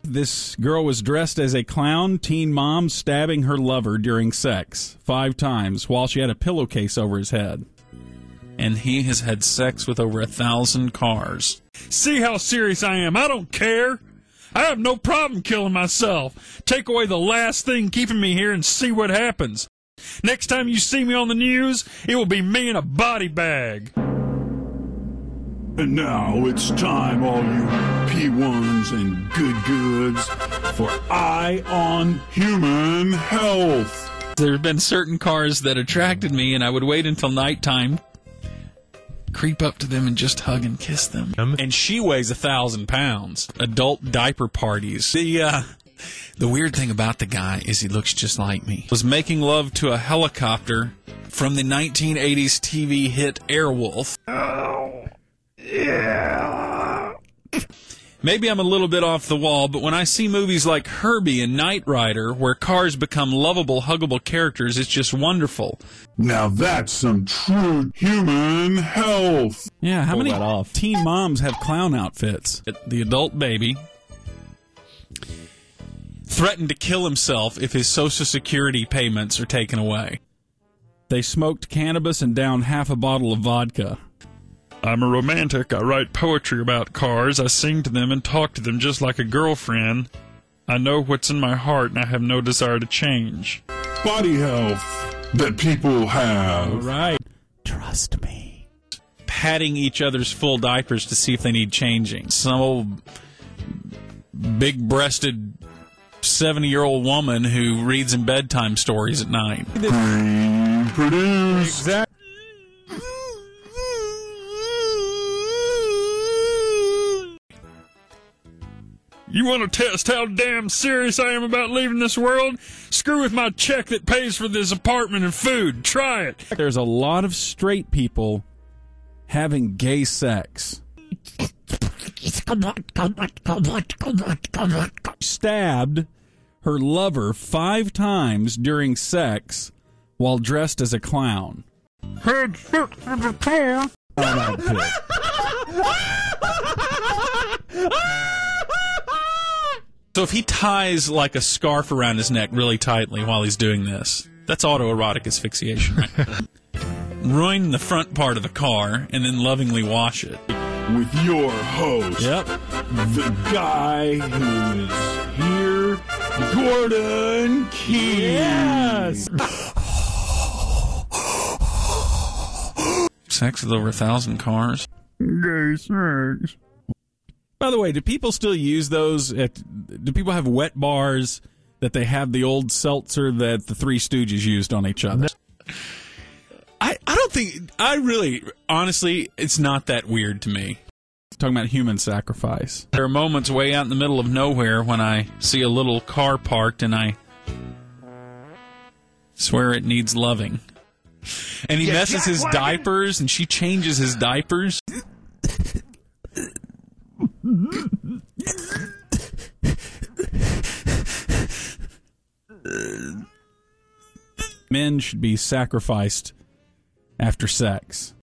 This girl was dressed as a clown, teen mom stabbing her lover during sex 5 times while she had a pillowcase over his head. And he has had sex with over 1,000 cars. See how serious I am. I don't care. I have no problem killing myself. Take away the last thing keeping me here and see what happens. Next time you see me on the news, it will be me in a body bag. And now it's time, all you P1s and good goods, for Eye on Human Health. There have been certain cars that attracted me, and I would wait until nighttime, creep up to them and just hug and kiss them. And she weighs 1,000 pounds. Adult diaper parties. The weird thing about the guy is he looks just like me. Was making love to a helicopter from the 1980s TV hit Airwolf. Oh, yeah. Maybe I'm a little bit off the wall, but when I see movies like Herbie and Knight Rider, where cars become lovable, huggable characters, it's just wonderful. Now that's some true human health. Yeah, how Pull many that off. teen moms have clown outfits? The adult baby threatened to kill himself if his Social Security payments are taken away. They smoked cannabis and downed half a bottle of vodka. I'm a romantic. I write poetry about cars. I sing to them and talk to them just like a girlfriend. I know what's in my heart, and I have no desire to change. Body health that people have. Right. Trust me. Patting each other's full diapers to see if they need changing. Some old big-breasted 70-year-old woman who reads in bedtime stories at night. Green produce. Exactly. You want to test how damn serious I am about leaving this world? Screw with my check that pays for this apartment and food. Try it. There's a lot of straight people having gay sex. Stabbed her lover 5 times during sex while dressed as a clown. Had sex with a car. So if he ties like a scarf around his neck really tightly while he's doing this, that's autoerotic asphyxiation, right? Ruin the front part of the car and then lovingly wash it. With your host, the guy who is here, Gordon Key. Yes! Sex with over 1,000 cars. Gay sex. By the way, do people still use those? Do people have wet bars that they have the old seltzer that the Three Stooges used on each other? I don't think, honestly, it's not that weird to me. Talking about human sacrifice. There are moments way out in the middle of nowhere when I see a little car parked and I swear it needs loving. And he messes his diapers and she changes his diapers. Men should be sacrificed after sex.